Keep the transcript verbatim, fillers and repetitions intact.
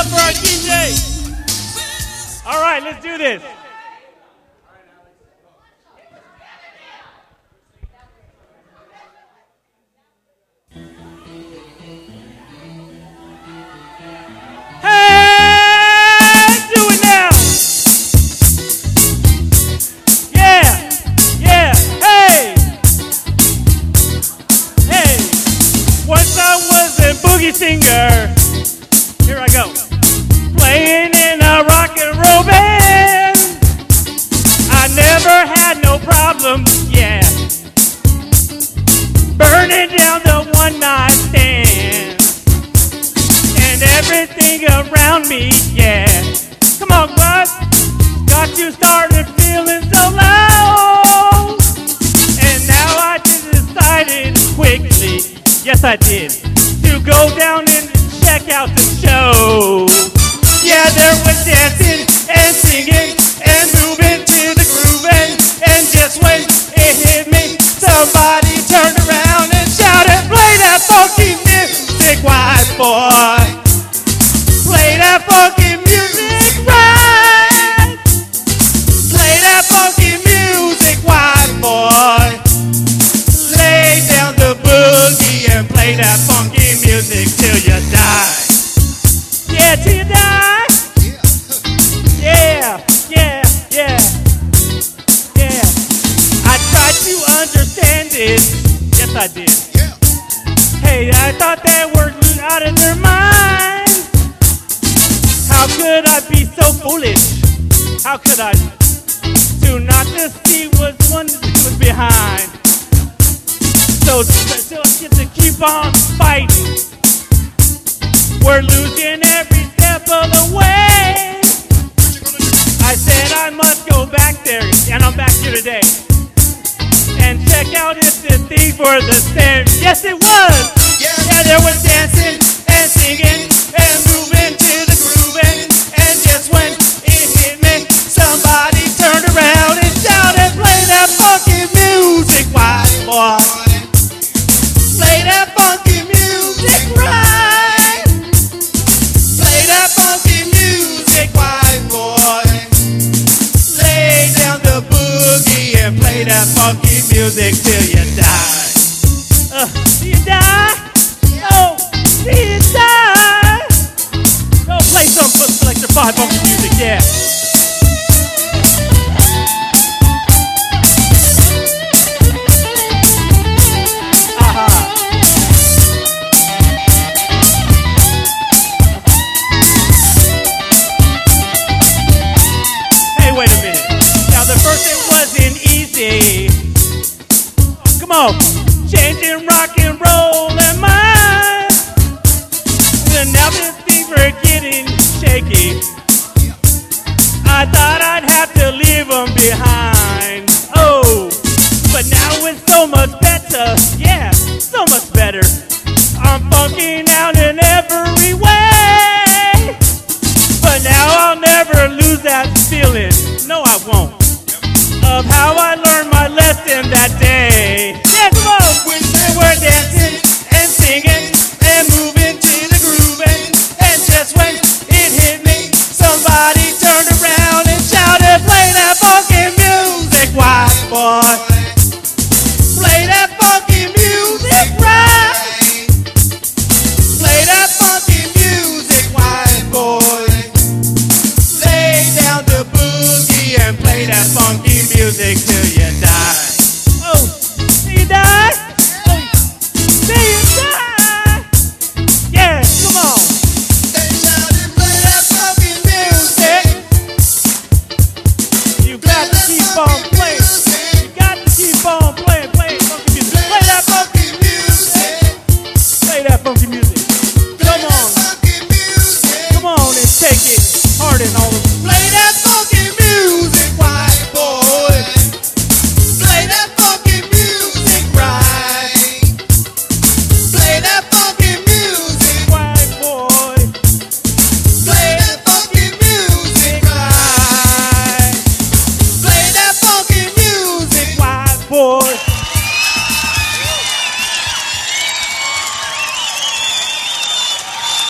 up for our D J. All right, let's do this. Hey, do it now. Yeah, yeah, hey. Hey, once I was a boogie singer. Here I go. Playing in a rock and roll band. I never had no problems, yeah. Burning down the one night stand. And everything around me, yeah. Come on, bud. Got you started feeling so low. And now I just decided quickly, yes I did, to go down and check out the show. Yeah, there was dancing and singing and moving to the groove, and, and just when it hit me, somebody turned around and shouted, play that funky music, white boy. Play that funky music, right. Play that funky music, white boy. Lay down the boogie and play that funky music till you die. Yeah, till you die. Yeah, yeah, yeah, yeah. I tried to understand it. Yes, I did. Hey, I thought they were out of their minds. How could I be so foolish? How could I? To not to see what one was behind. So, so I get to keep on fighting. We're losing every step of the way. I said I must go back there, and I'm back here today. And check out if the things were the same. Yes, it was. Yeah, yeah, there was dancing and singing and moving to the groove, and, and just when it hit me, somebody turned around and shouted, play that funky music, white boy. Play that funky music, right. Play that funky music, white boy. Lay down the boogie and play that funky music till you die. Uh, till you die? Oh, till you die? Go play some Selector five funky music, yeah. Come on, changing rock and roll and mine. And now this things were getting shaky. I thought I'd have to leave them behind. Oh, but now it's so much better. Yeah, so much better. I'm funking out in every way. But now I'll never lose that feeling. No, I won't. Of how I learned my lesson that day. Yeah, come on! When we were dancing and singing and moving to the groove, and, and just when it hit me, somebody turned around.